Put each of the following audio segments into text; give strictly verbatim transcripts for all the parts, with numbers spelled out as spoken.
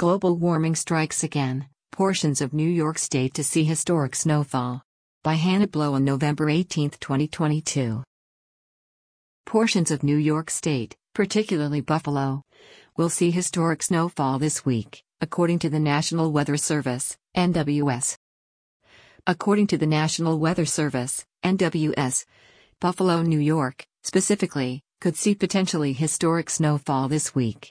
Global warming strikes again, portions of New York State to see historic snowfall. By Hannah Blow on November eighteenth, twenty twenty-two. Portions of New York State, particularly Buffalo, will see historic snowfall this week, according to the National Weather Service, N W S. According to the National Weather Service, N W S, Buffalo, New York, specifically, could see potentially historic snowfall this week.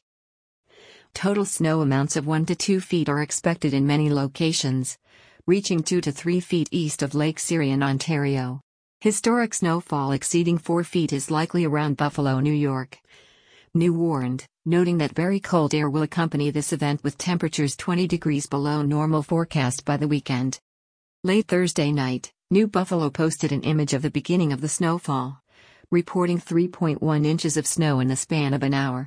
Total snow amounts of one to two feet are expected in many locations, reaching two to three feet east of Lake Erie in Ontario. Historic snowfall exceeding four feet is likely around Buffalo, New York. New warned, noting that very cold air will accompany this event with temperatures twenty degrees below normal forecast by the weekend. Late Thursday night, New Buffalo posted an image of the beginning of the snowfall, reporting three point one inches of snow in the span of an hour.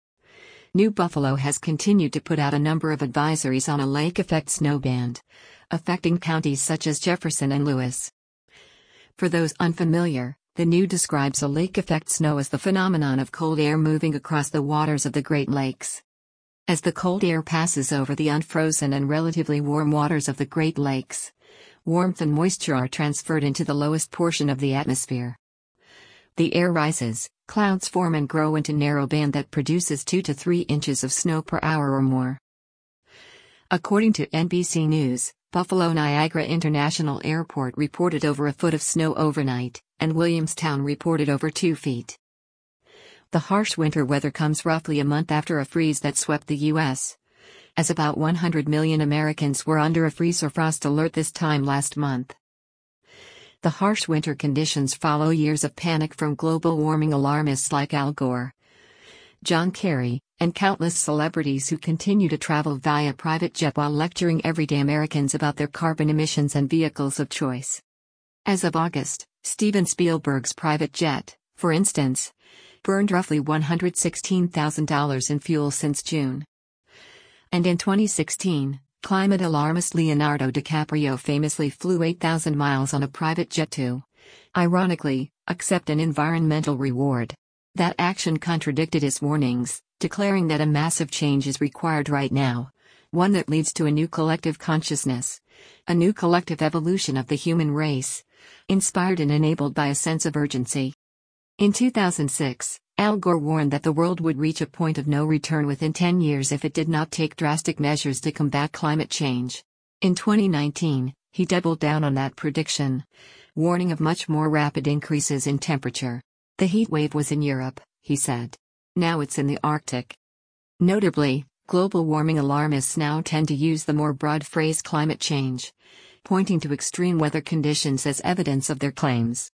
New Buffalo has continued to put out a number of advisories on a lake effect snow band, affecting counties such as Jefferson and Lewis. For those unfamiliar, the New describes a lake effect snow as the phenomenon of cold air moving across the waters of the Great Lakes. As the cold air passes over the unfrozen and relatively warm waters of the Great Lakes, warmth and moisture are transferred into the lowest portion of the atmosphere. The air rises, clouds form and grow into narrow band that produces two to three inches of snow per hour or more. According to N B C News, Buffalo Niagara International Airport reported over a foot of snow overnight, and Williamstown reported over two feet. The harsh winter weather comes roughly a month after a freeze that swept the U S, as about one hundred million Americans were under a freeze or frost alert this time last month. The harsh winter conditions follow years of panic from global warming alarmists like Al Gore, John Kerry, and countless celebrities who continue to travel via private jet while lecturing everyday Americans about their carbon emissions and vehicles of choice. As of August, Steven Spielberg's private jet, for instance, burned roughly one hundred sixteen thousand dollars in fuel since June. And in twenty sixteen, climate alarmist Leonardo DiCaprio famously flew eight thousand miles on a private jet to, ironically, accept an environmental reward. That action contradicted his warnings, declaring that a massive change is required right now, one that leads to a new collective consciousness, a new collective evolution of the human race, inspired and enabled by a sense of urgency. In two thousand six, Al Gore warned that the world would reach a point of no return within ten years if it did not take drastic measures to combat climate change. In twenty nineteen, he doubled down on that prediction, warning of much more rapid increases in temperature. The heat wave was in Europe, he said. Now it's in the Arctic. Notably, global warming alarmists now tend to use the more broad phrase climate change, pointing to extreme weather conditions as evidence of their claims.